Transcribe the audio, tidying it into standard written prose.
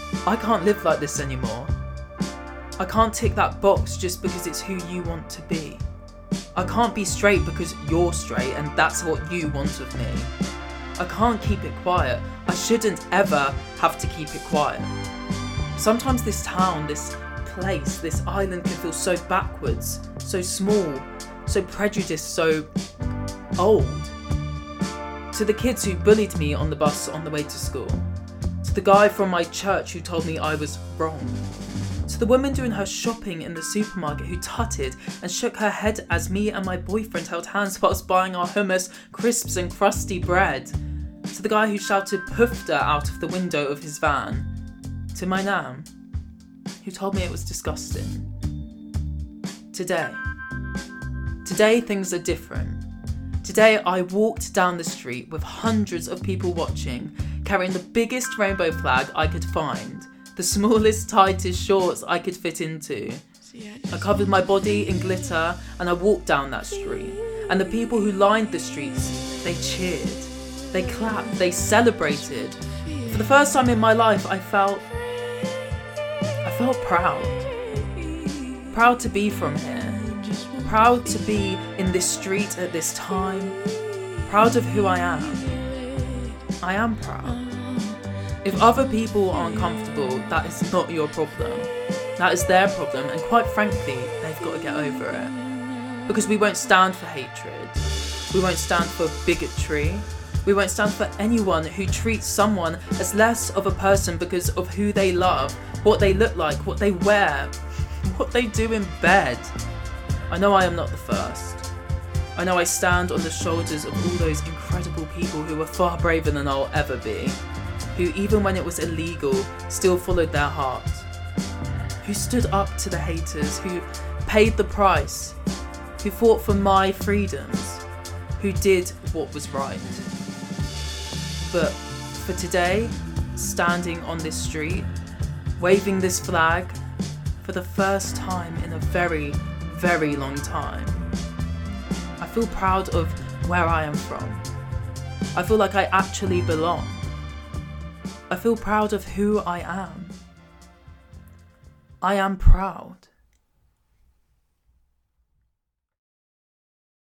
I can't live like this anymore. I can't tick that box just because it's who you want to be. I can't be straight because you're straight and that's what you want of me. I can't keep it quiet. I shouldn't ever have to keep it quiet. Sometimes this town, this place, this island can feel so backwards, so small, so prejudiced, so old. To the kids who bullied me on the bus on the way to school. To the guy from my church who told me I was wrong. To the woman doing her shopping in the supermarket who tutted and shook her head as me and my boyfriend held hands whilst buying our hummus, crisps and crusty bread. To the guy who shouted "Pufta" out of the window of his van. To my nan, who told me it was disgusting. Today things are different. Today I walked down the street with hundreds of people watching, carrying the biggest rainbow flag I could find, the smallest, tightest shorts I could fit into. I covered my body in glitter and I walked down that street. And the people who lined the streets, they cheered, they clapped, they celebrated. For the first time in my life, I felt proud. Proud to be from here. Proud to be in this street at this time. Proud of who I am. I am proud. If other people aren't comfortable, that is not your problem. That is their problem, and quite frankly, they've got to get over it. Because we won't stand for hatred. We won't stand for bigotry. We won't stand for anyone who treats someone as less of a person because of who they love, what they look like, what they wear, what they do in bed. I know I am not the first. I know I stand on the shoulders of all those incredible people who were far braver than I'll ever be, who even when it was illegal, still followed their heart, who stood up to the haters, who paid the price, who fought for my freedoms, who did what was right. But for today, standing on this street, waving this flag, for the first time in a very, very long time, I feel proud of where I am from. I feel like I actually belong. I feel proud of who I am. I am proud.